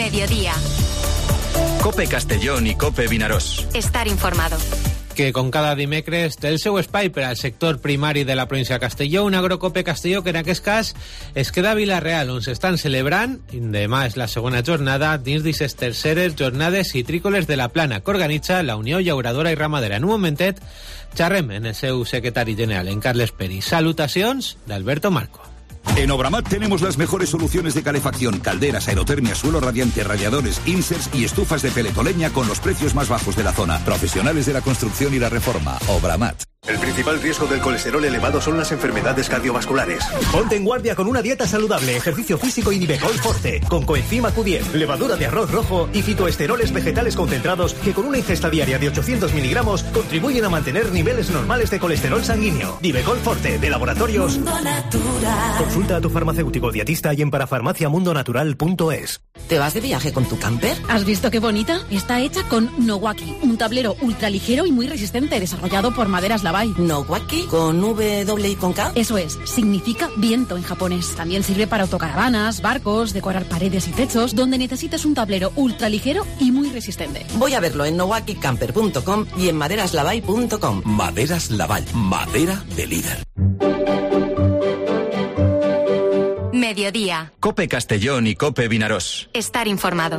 Mediodía. COPE Castellón y COPE Vinaròs. Estar informado. Que com cada dimecres té el seu espai per al sector primari de la província de Castelló, un agrocope Castelló que en aquest cas es queda a Vila-real, on s'estan celebrant, i demà és la segona jornada, dins d'aquestes terceres jornades citrícoles de la Plana, que organitza la Unió Llauradora i Ramadera. En un momentet xerrem en el seu secretari general, en Carles Peri. Salutacions d'Alberto Marco. En Obramat tenemos las mejores soluciones de calefacción, calderas, aerotermia, suelo radiante, radiadores, inserts y estufas de peletoleña con los precios más bajos de la zona. Profesionales de la construcción y la reforma. Obramat. El principal riesgo del colesterol elevado son las enfermedades cardiovasculares. Ponte en guardia con una dieta saludable, ejercicio físico y Nivecol Forte, con coenzima Q10, levadura de arroz rojo y fitoesteroles vegetales concentrados que con una ingesta diaria de 800 miligramos contribuyen a mantener niveles normales de colesterol sanguíneo. Nivecol Forte, de Laboratorios Mundo Natural. Consulta a tu farmacéutico dietista y en parafarmaciamundonatural.es. ¿Te vas de viaje con tu camper? ¿Has visto qué bonita? Está hecha con Nowaki, un tablero ultraligero y muy resistente, desarrollado por Maderas Laval. ¿Nowaki? ¿Con W y con K? Eso es, significa viento en japonés. También sirve para autocaravanas, barcos, decorar paredes y techos, donde necesites un tablero ultraligero y muy resistente. Voy a verlo en nowakicamper.com y en maderaslavall.com. Maderas Laval, madera de líder. Mediodía. COPE Castellón y COPE Vinaròs. Estar informado.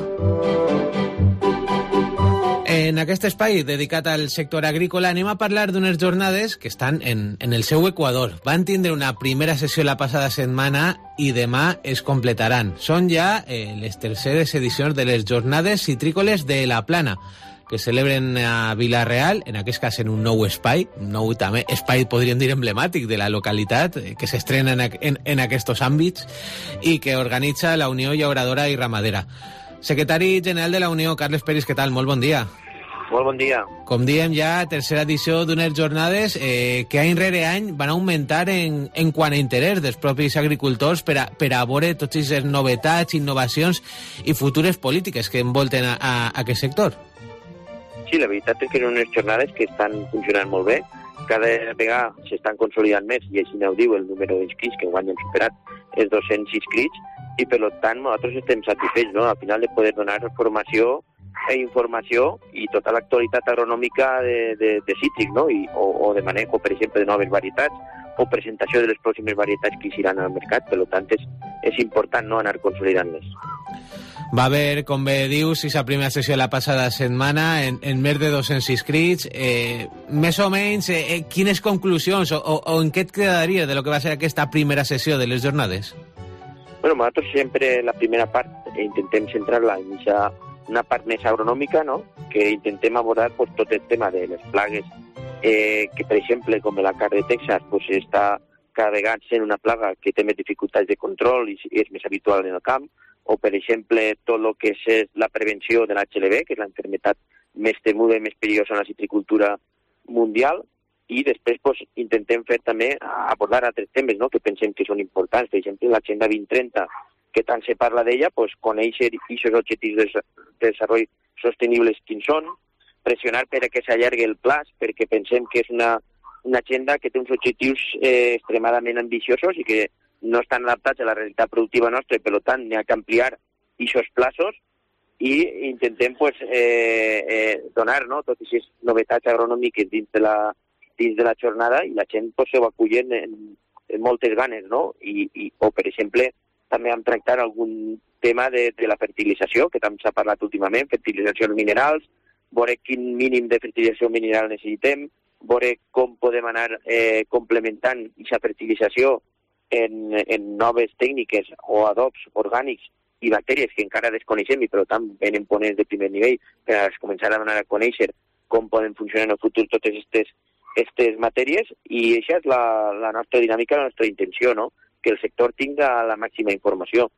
En aquest espai dedicat al sector agrícola anem a parlar d'unes jornades que estan en el seu Equador. Van tindre una primera sessió la passada setmana i demà es completaran. Són ja les terceres edicions de les jornades citrícoles de la Plana, que celebren a Vila-real, en aquest cas en un nou espai, un nou també espai, podríem dir, emblemàtic de la localitat, que s'estrena en aquests àmbits i que organitza la Unió Llauradora i Ramadera. Secretari general de la Unió, Carles Peris, què tal? Molt bon dia. Molt bon dia. Com diem ja, tercera edició d'unes jornades que any rere any van augmentar en quant a interès dels propis agricultors per a veure totes aquestes novetats, innovacions i futures polítiques que envolten a aquest sector. Sí, la veritat és que són unes jornades que estan funcionant molt bé. Cada vegada s'estan consolidant més, i així ho diu el número d'inscrits, que enguany hem superat els 200 inscrits, i per tant nosaltres estem satisfets, no? Al final de poder donar formació e informació i tota l'actualitat agronòmica de cítric, no? O de manejo, per exemple, de noves varietats, o presentació de les pròximes varietats que iran al mercat. Per tant, és important, no?, anar consolidant-les. Va haver, com bé dius, la primera sessió la passada setmana, en més de 200 inscrits. Més o menys, quines conclusions o en què et quedaries de lo que va ser aquesta primera sessió de les jornades? Bueno, nosaltres sempre la primera part intentem centrar-la en una part més agronòmica, no?, que intentem abordar pues, tot el tema de les plagues, que per exemple, com la carn de Texas, pues, està cada vegada sent una plaga que té més dificultats de control i és més habitual en el camp, o per exemple tot el que és la prevenció de l'HLV, que és l'enfermetat més temuda i més perillosa en la citricultura mundial, i després pues, intentem fer també abordar altres temes, no?, que pensem que són importants. Per exemple, l'Agenda 2030, que tant se parla d'ella, pues, conèixer aquests objectius de desenvolupament sostenible quins són, pressionar perquè s'allargui el plaç, perquè pensem que és una agenda que té uns objectius extremadament ambiciosos i que no estan adaptats a la realitat productiva nostra, i per tant n'hi ha que ampliar aquests plaços i intentem pues, donar, no?, totes aquestes novetats agronòmiques dins de la jornada, i la gent pues, se ho acullen en moltes ganes, no? O, per exemple, també hem tractat algun tema de la fertilització, que també s'ha parlat últimament, fertilitzacions minerals, veure quin mínim de fertilització mineral necessitem, veure com podem anar complementant aquesta fertilització en noves tècniques o adobs orgànics i bacteris que encara desconeixem i per tant venen ponents de primer nivell per a començar a donar a conèixer com poden funcionar en el futur totes aquestes matèries, i això és la nostra dinàmica, la nostra intenció, no?, que el sector tinga la màxima informació.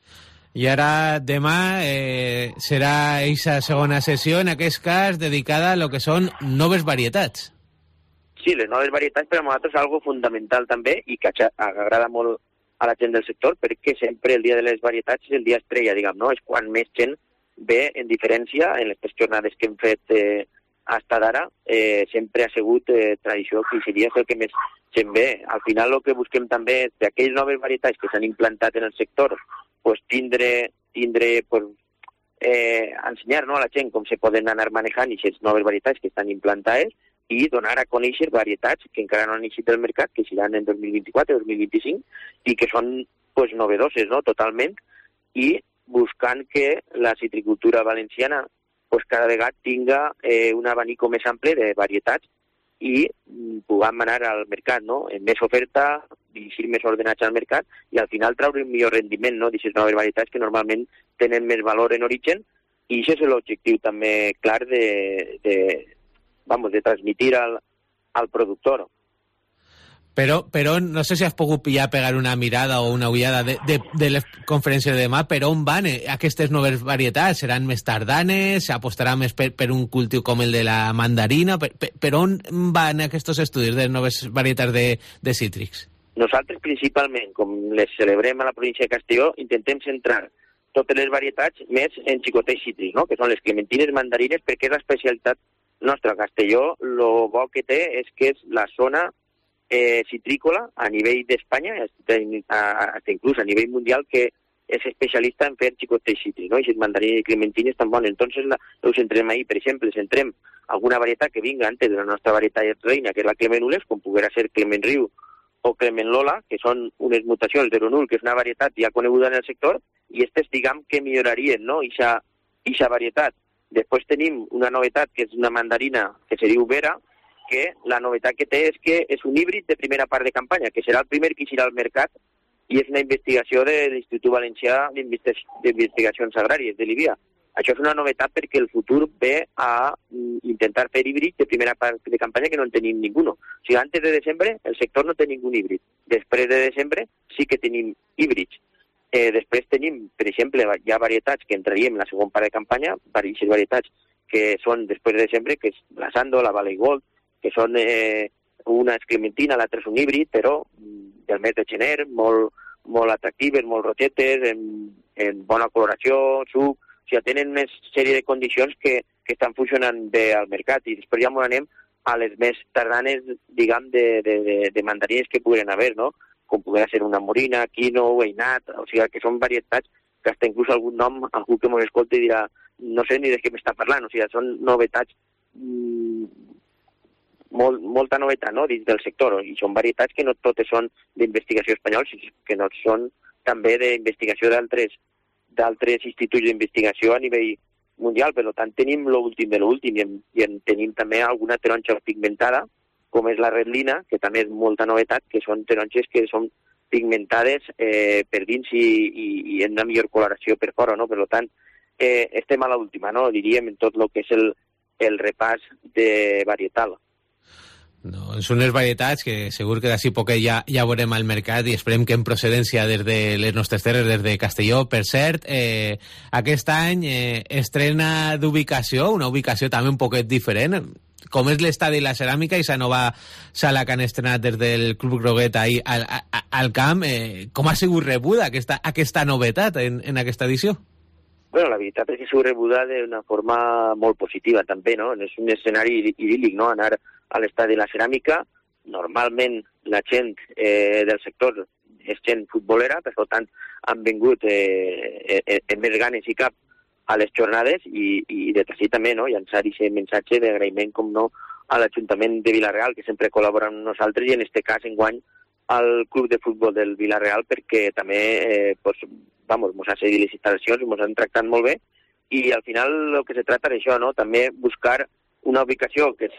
I ara, demà, serà aquesta segona sessió, en aquest cas, dedicada a lo que són noves varietats. Sí, les noves varietats per a nosaltres és algo fundamental també i que agrada molt a la gent del sector, perquè sempre el dia de les varietats és el dia estrella, diguem, no? És quan més gent ve, en diferència, en les jornades que hem fet fins d'ara, sempre ha sigut tradició que seria el que més gent ve. Al final el que busquem també és d'aquelles noves varietats que s'han implantat en el sector, pues, tindre pues, ensenyar, no, a la gent com se poden anar manejant aquestes noves varietats que estan implantades i donar a conèixer varietats que encara no han eixit del mercat, que seran en 2024, 2025, i que són pues, novedoses, no?, totalment, i buscant que la citricultura valenciana pues, cada vegada tinga un abanico més ample de varietats i puguem anar al mercat, no?, amb més oferta, dirigir més ordenats al mercat i al final treure un millor rendiment, no?, d'aquestes noves varietats que normalment tenen més valor en origen, i això és l'objectiu també clar de transmitir al productor. Però no sé si has pogut pegar una mirada o una ullada de la conferència de demà, però on van aquestes noves varietats? Seran més tardanes? S'apostarà més per un cultiu com el de la mandarina? Per on van aquests estudis de noves varietats de cítrics? Nosaltres, principalment, com les celebrem a la província de Castelló, intentem centrar totes les varietats més en xicotets cítrics, no?, que són les clementines, mandarines, perquè és l'especialitat nostra. Castelló, el bo que té és que és la zona citrícola a nivell d'Espanya, hasta inclús a nivell mundial, que és especialista en fer xicotets cítrics, no?, i les mandarines i clementines tan bones. Entonces, ho centrem ahí. Per exemple, centrem alguna varietat que vinga antes de la nostra varietat reina, que és la Clement Nules, com poguera ser Clement Riu o Clement Lola, que són unes mutacions d'Eronul, que és una varietat ja coneguda en el sector, i aquestes, diguem, que millorarien, no?, ixa varietat. Després tenim una novetat, que és una mandarina que se diu Vera, que la novetat que té és que és un híbrid de primera part de campanya, que serà el primer que irà al mercat, i és una investigació de l'Institut Valencià d'Investigacions Agràries, de l'IBIA. Això és una novetat perquè el futur ve a intentar fer híbrids de primera part de campanya que no en tenim ninguno. O sigui, antes de desembre el sector no té ningú híbrid. Després de desembre sí que tenim híbrids. Després tenim, per exemple, ja varietats que entraríem en la segona part de campanya, varietats que són després de desembre, que és la Sando, la Valley Gold, que són una és clementina, l'altra és un híbrid, però del mes de gener, molt atractives, molt rogetes, en bona coloració, suc, o sigui, tenen una sèrie de condicions que estan funcionant bé al mercat, i després ja anem a les més tardanes, diguem, de mandarines que puguen haver, no?, com pugui ser una morina, quino, weinat, o sigui, que són varietats que hasta inclús algun nom, algú que m'ho escolti dirà, no sé ni de què m'està parlant, o sigui, són novetats, molta novetat, no?, dins del sector, i són varietats que no totes són d'investigació espanyola, que no són també d'investigació d'altres instituts d'investigació a nivell mundial. Per tant, tenim l'últim de l'últim, i en tenim també alguna taronja pigmentada, com és la redlina, que també és molta novetat, que són taronges que són pigmentades per dins i en una millor coloració per fora, no? Per tant, estem a l'última, no?, diríem, en tot el que és el repàs de varietal. No, són unes varietats que segur que d'ací poc ja veurem al mercat i esperem que en procedència des de les nostres terres, des de Castelló. Per cert, aquest any estrena d'ubicació, una ubicació també un poquet diferent, com és l'estadi La Ceràmica i la nova sala que han estrenat des del Club Groguet ahir al camp. Com ha sigut rebuda aquesta novetat en aquesta edició? Bueno, la veritat és que s'ha rebuda d'una forma molt positiva també, no? És un escenari idíl·lic, no?, anar a l'estadi La Ceràmica. Normalment la gent del sector és gent futbolera, per tant han vingut amb més ganes i cap a les jornades i de així també, no?, llançar aquest missatge d'agraïment, com no, a l'Ajuntament de Vila-real, que sempre col·labora amb nosaltres, i en aquest cas enguany al Club de Futbol del Vila-real, perquè també mos ha cedit les instal·lacions, mos han tractat molt bé, i al final el que se tracta és això, no?, també buscar una ubicació que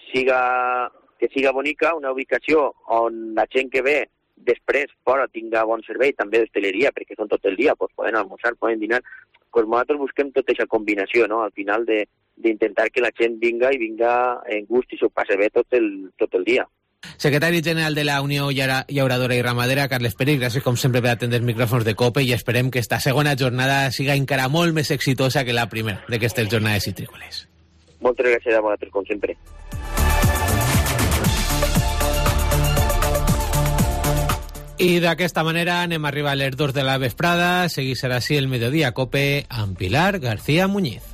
siga bonica, una ubicació on la gent que ve després fora tinga bon servei, també d'hostaleria, perquè són tot el dia, poden almorzar, poden dinar. Nosaltres busquem tota aquesta combinació, no?, al final d'intentar que la gent vinga en gust i s'ho passe bé tot el dia. Secretari general de la Unió Llauradora i Ramadera, Carles Pérez, gràcies com sempre per atendre els micròfons de COPE i esperem que esta segona jornada siga encara molt més exitosa que la primera d'aquestes jornades citrícoles. Moltes gràcies a vosaltres, com sempre. I d'aquesta manera anem a arribar a les 2 de la vesprada. Seguir serà així el Mediodía COPE amb Pilar García Muñiz.